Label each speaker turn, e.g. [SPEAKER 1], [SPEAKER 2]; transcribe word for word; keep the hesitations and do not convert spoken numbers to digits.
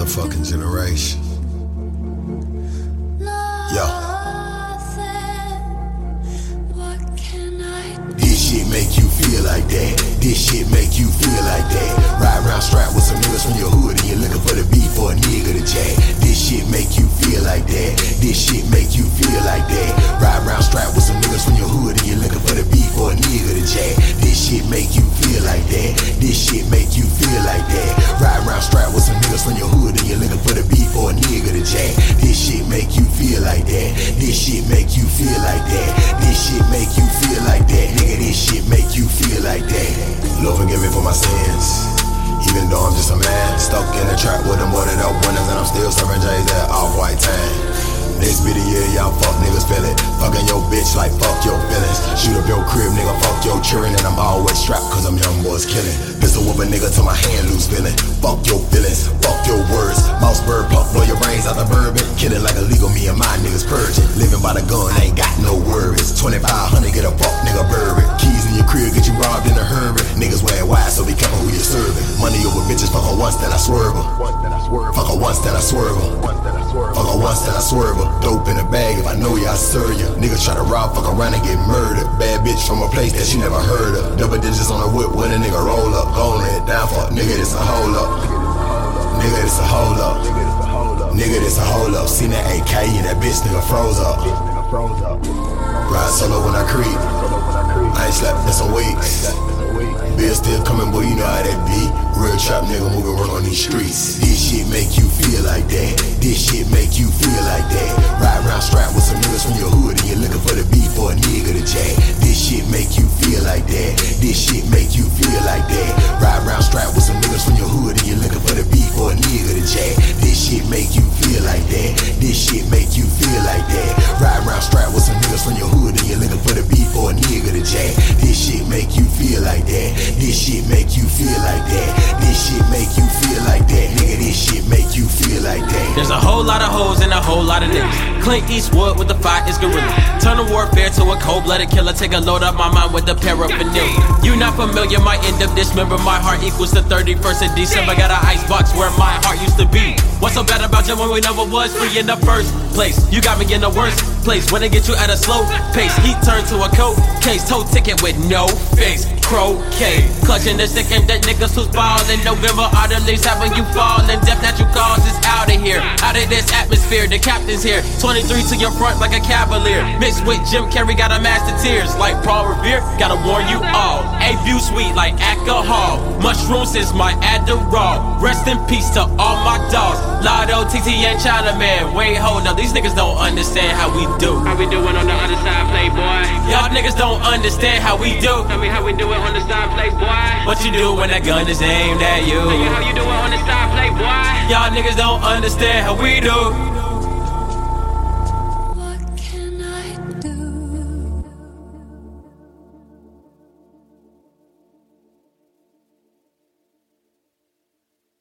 [SPEAKER 1] motherfucking generation. Yo. This shit make you feel like that. This shit make you feel like that. Ride around strapped with some niggas from your hood and you're looking for the beef or a nigga to jack. This shit make you feel like that. This shit make you feel like that. Ride around strapped with some niggas from your hood and you're looking for the beef or a nigga to jack. This shit make you feel like that. This shit make you feel like that. Ride around strapped with some niggas from your hood and you're looking for the beef or a nigga to jack. This shit make you feel like that. This shit make you feel like that. This shit make you feel like that. Nigga, this shit make you feel like that. Lord forgive me for my sins, even though I'm just a man stuck in a trap with them boarded up windows, and I'm still serving J's at off-white tan. This video, y'all fuck niggas feel it. Fucking your bitch like fuck your feelings. Shoot up your crib, nigga, fuck your children. And I'm always strapped cause I'm young boys killing. Pistol whoop a nigga till my hand loose feeling. Fuck your feelings, fuck your words. Mouse bird puff, blow your brains out the bourbon. Killing like illegal, me and my niggas purging. Living by the gun, ain't got no worries. twenty-five hundred, get a fuck nigga bourbon. Keys in your crib, get you robbed in a hurry. Niggas wearing wide, so be careful who you're serving. Money over bitches, fuck her once, then I swerve her. Fuck her once, then I swerve her. Fuck her once, then I swerve her. Dope in the bag, if I know ya, I serve ya. Niggas try to rob, fuck around and get murdered. Bad bitch from a place that she never heard of. Double digits on the whip when a nigga roll up. Gon' lay it down, fuck nigga, this a hold up. Nigga, this a hold up. Nigga, this a hold up. Seen that A K and that bitch nigga froze up. Ride solo when I creep. I ain't slept in some weeks. Bill still coming, boy, you know how that be. Real trap nigga moving work on these streets. This shit make you feel like that. This shit make you feel like that. Ride around strapped with some niggas from your hood and you're looking for the beef or a nigga to jack. This shit make you feel like that. This shit make you feel like that. Ride around strapped with some niggas from your hood and you're looking for the beef or a nigga to jack. This shit make you feel like that. This shit make you feel like that. Ride around strapped with some niggas from your hood and you're looking for the beef or a nigga to jack. This shit make you feel like that. This shit make you feel like that. This shit make you feel like that. Nigga, this shit make you feel like that.
[SPEAKER 2] There's a whole lot of hoes and a whole lot of niggas. Clint Eastwood with the fire is gorilla. Turn the warfare to a cold-blooded killer. Take a load up my mind with the paraphernalia. You not familiar, might end up dismember. My heart equals the thirty-first of December. Got an icebox where my heart used to be. What's so bad about you when we never was free in the first place? You got me in the worst place when they get you at a slow pace. Heat turned to a cold case. Toe ticket with no face. Croquet. Clutching the stick and that niggas who's ballin'. November, all the leaves having you fallin'. Death natural cause is out of here. Out of this atmosphere, the captain's here. twenty-three to your front like a cavalier. Mixed with Jim Carrey, got a master tears. Like Paul Revere, gotta warn you all. A view sweet like alcohol. Mushrooms is my Adderall. Rest in peace to all my dogs. Lotto, T T, and Chinaman. Wait, hold up, these niggas don't understand how we do.
[SPEAKER 3] How we doing on the other side, playboy?
[SPEAKER 2] Y'all niggas don't understand how we do.
[SPEAKER 3] Tell me how we do it on the side, playboy.
[SPEAKER 2] What you do when that gun is aimed at you?
[SPEAKER 3] Nigga, how you do it on the side, playboy?
[SPEAKER 2] Y'all niggas don't understand how we do.